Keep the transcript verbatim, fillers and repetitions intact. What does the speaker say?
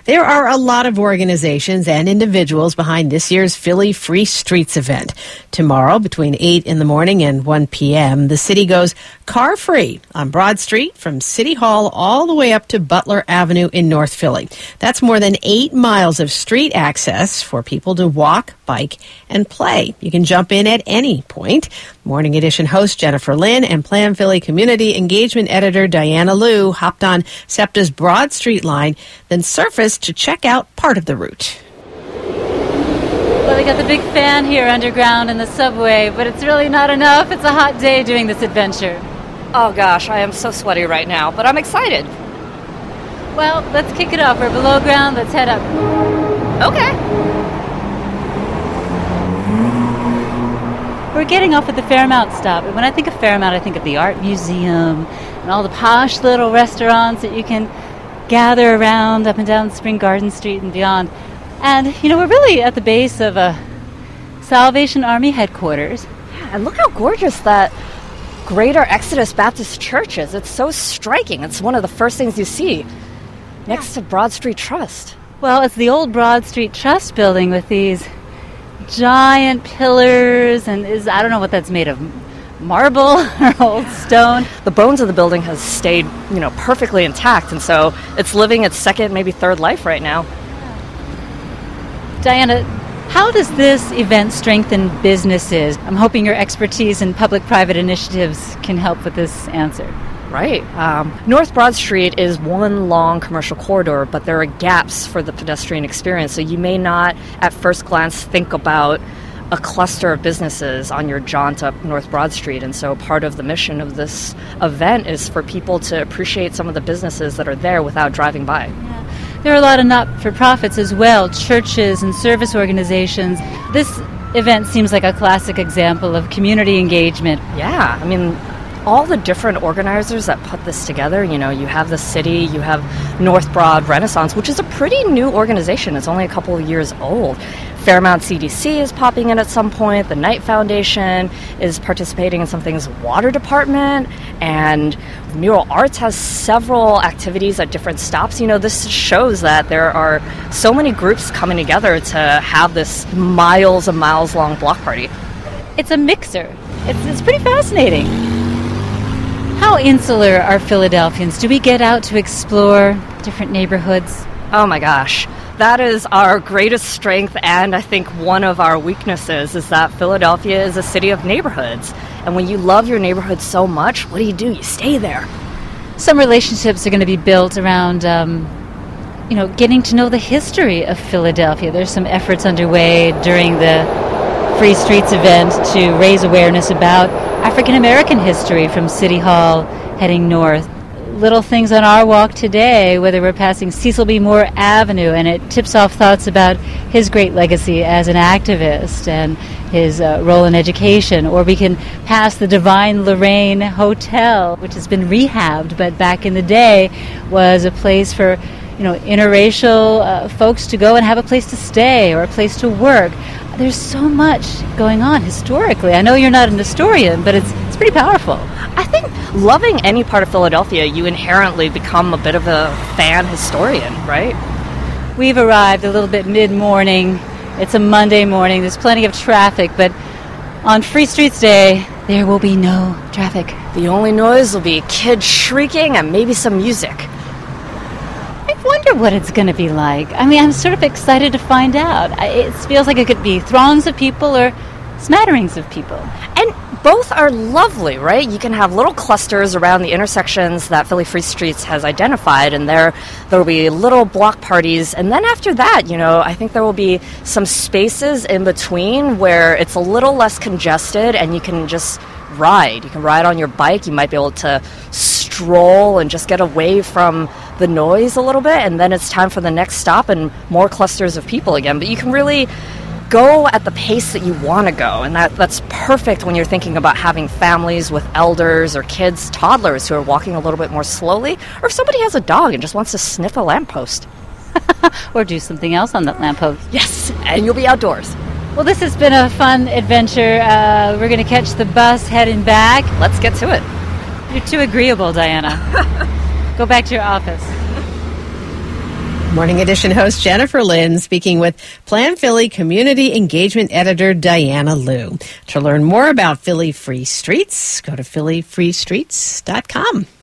There are a lot of organizations and individuals behind this year's Philly Free Streets event. Tomorrow, between eight in the morning and one p.m., the city goes car-free on Broad Street from City Hall all the way up to Butler Avenue in North Philly. That's more than eight miles of street access for people to walk, bike, and play. You can jump in at any point. Morning Edition host Jennifer Lynn and Plan Philly Community Engagement Editor Diana Liu hopped on SEPTA's Broad Street line, then surfaced to check out part of the route. Well, we got the big fan here underground in the subway, but it's really not enough. It's a hot day doing this adventure. Oh gosh, I am so sweaty right now, but I'm excited. Well, let's kick it off. We're below ground. Let's head up. Okay. We're getting off at the Fairmount stop. And when I think of Fairmount, I think of the Art Museum and all the posh little restaurants that you can gather around up and down Spring Garden Street and beyond. And, you know, we're really at the base of a Salvation Army headquarters. Yeah, and look how gorgeous that Greater Exodus Baptist Church is. It's so striking. It's one of the first things you see next to Broad Street Trust. Well, it's the old Broad Street Trust building with these giant pillars, and is I don't know what that's made of, marble or old stone. The bones of the building has stayed, you know, perfectly intact, and so it's living its second, maybe third life right now. Diana, how does this event strengthen businesses? I'm hoping your expertise in public-private initiatives can help with this answer. Right. Um, North Broad Street is one long commercial corridor, but there are gaps for the pedestrian experience. So you may not, at first glance, think about a cluster of businesses on your jaunt up North Broad Street. And so part of the mission of this event is for people to appreciate some of the businesses that are there without driving by. Yeah. There are a lot of not-for-profits as well, churches and service organizations. This event seems like a classic example of community engagement. Yeah, I mean, all the different organizers that put this together, you know, you have the city, you have North Broad Renaissance, which is a pretty new organization. It's only a couple of years old. Fairmount C D C is popping in at some point. The Knight Foundation is participating in some things. Water Department and Mural Arts has several activities at different stops. You know, this shows that there are so many groups coming together to have this miles and miles long block party. It's a mixer. It's, it's pretty fascinating. How insular are Philadelphians? Do we get out to explore different neighborhoods? Oh my gosh. That is our greatest strength, and I think one of our weaknesses is that Philadelphia is a city of neighborhoods. And when you love your neighborhood so much, what do you do? You stay there. Some relationships are going to be built around, um, you know, getting to know the history of Philadelphia. There's some efforts underway during the Free Streets event to raise awareness about African American history from City Hall heading north. Little things on our walk today, whether we're passing Cecil B. Moore Avenue, and it tips off thoughts about his great legacy as an activist and his uh, role in education. Or we can pass the Divine Lorraine Hotel, which has been rehabbed, but back in the day was a place for, you know, interracial uh, folks to go and have a place to stay or a place to work. There's so much going on historically. I know you're not an historian, but it's it's pretty powerful. I think loving any part of Philadelphia, you inherently become a bit of a fan historian, right? We've arrived a little bit mid-morning. It's a Monday morning. There's plenty of traffic, but on Free Streets Day, there will be no traffic. The only noise will be kids shrieking and maybe some music. I wonder what it's going to be like. I mean, I'm sort of excited to find out. It feels like it could be throngs of people or smatterings of people. And both are lovely, right? You can have little clusters around the intersections that Philly Free Streets has identified, and there there will be little block parties. And then after that, you know, I think there will be some spaces in between where it's a little less congested and you can just ride. You can ride on your bike. You might be able to stroll and just get away from the noise a little bit, and then it's time for the next stop and more clusters of people again. But you can really go at the pace that you want to go, and that that's perfect when you're thinking about having families with elders or kids, toddlers who are walking a little bit more slowly, or if somebody has a dog and just wants to sniff a lamppost. Or do something else on that lamppost. Yes, and you'll be outdoors. Well, this has been a fun adventure. Uh, we're going to catch the bus heading back. Let's get to it. You're too agreeable, Diana. Go back to your office. Morning Edition host Jennifer Lynn speaking with Plan Philly Community Engagement Editor Diana Liu. To learn more about Philly Free Streets, go to philly free streets dot com.